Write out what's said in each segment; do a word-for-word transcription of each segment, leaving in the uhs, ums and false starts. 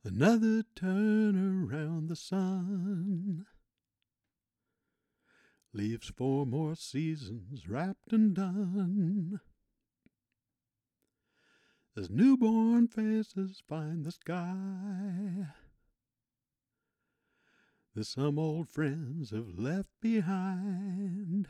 Another turn around the sun leaves four more seasons wrapped and done. As newborn faces find the sky that some old friends have left behind,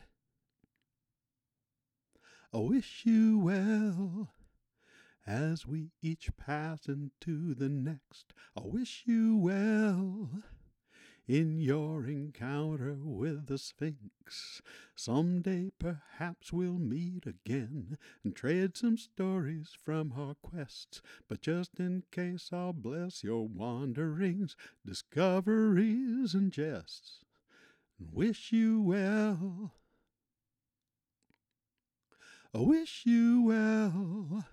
I wish you well as we each pass into the next. I wish you well in your encounter with the Sphinx. Someday perhaps we'll meet again and trade some stories from our quests. But just in case, I'll bless your wanderings, discoveries, and jests, and wish you well. I wish you well.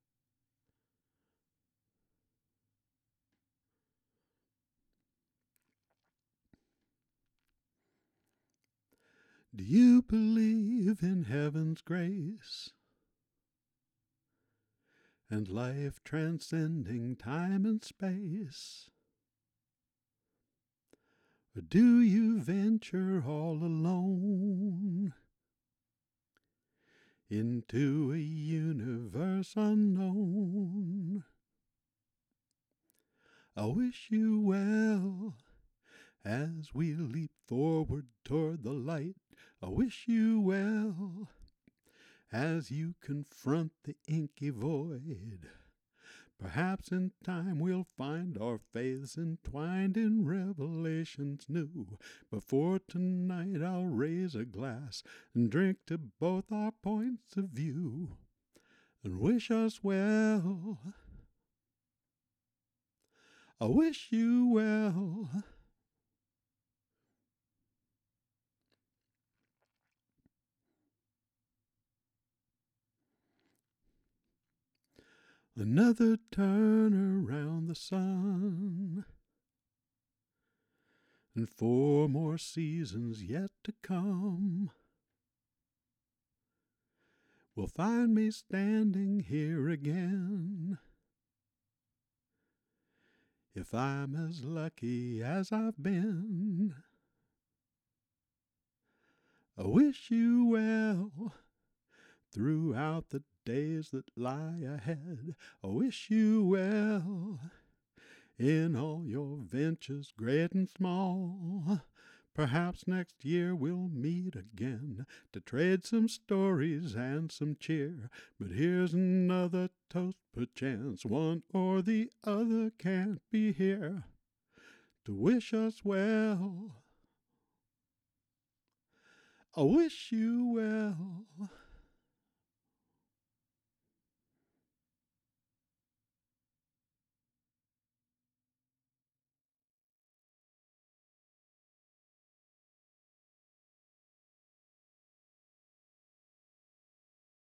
Do you believe in heaven's grace and life transcending time and space? Or do you venture all alone into a universe unknown? I wish you well as we leap forward toward the light. I wish you well as you confront the inky void. Perhaps in time we'll find our faiths entwined in revelations new. Before tonight I'll raise a glass and drink to both our points of view and wish us well. I wish you well. Another turn around the sun, and four more seasons yet to come will find me standing here again. If I'm as lucky as I've been, I wish you well throughout the days that lie ahead. I wish you well in all your ventures, great and small. Perhaps next year we'll meet again to trade some stories and some cheer. But here's another toast, perchance one or the other can't be here to wish us well. I wish you well.